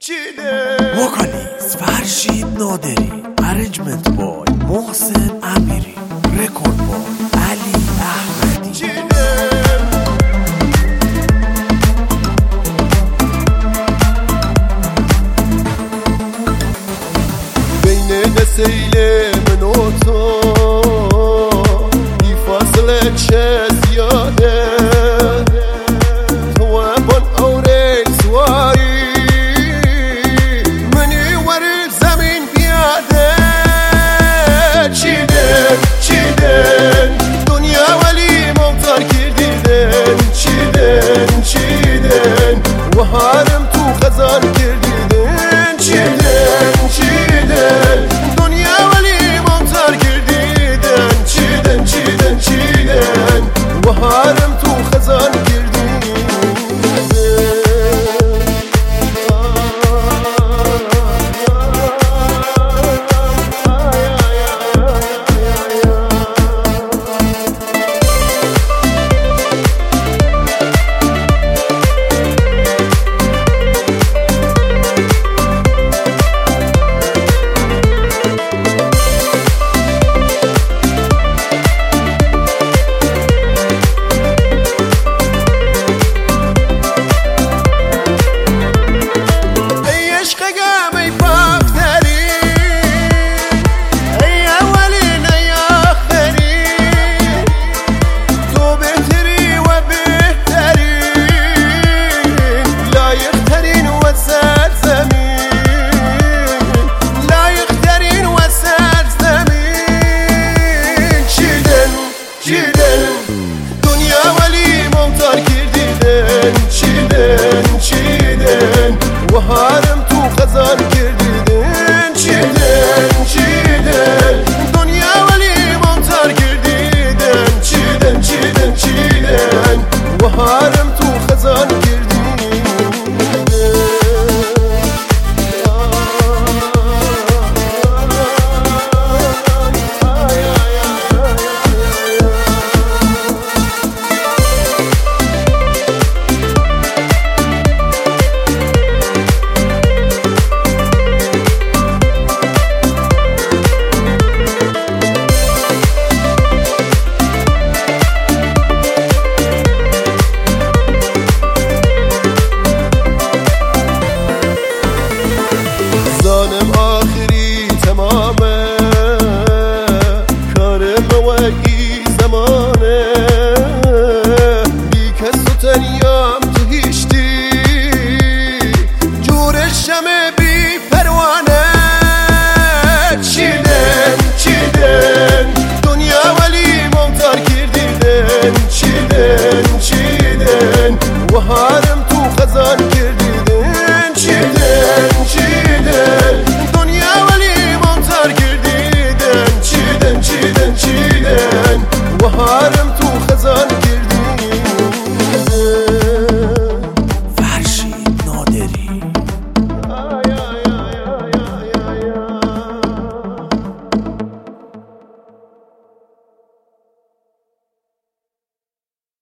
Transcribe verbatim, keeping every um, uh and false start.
وکالیست فرشید نادری، ارنجمنت بای محسن امیری، رکورد بای علی احمدی. بین سیل من و تو بی فاصله چه زیاده، تو بان اوره سواری منی وری زمین بیاده. چیدن چیدن دنیا ولی موتار کردیدن، چیدن چیدن و هارم تو خزان کردیدن. چیدن چیدن دنیا ولی موتار کردیدن، چیدن چیدن چیدن و هارم تو خزان کردیدن. دنیا ولی موتار کردیدن، چیدن چیدن و هارم تو خزان کردیدن. چیدن چیدن دنیا ولی موتار کردیدن، چیدن چیدن چیدن و هارم تو خزان کردیدن. ظالم آخری تمامه، کار موگی زمانه، بی کس و تنیام تو هیشتی، جور شمه بی پروانه. چیدن چیدن دنیا ولی موتار کردیدن، چیدن چیدن و هار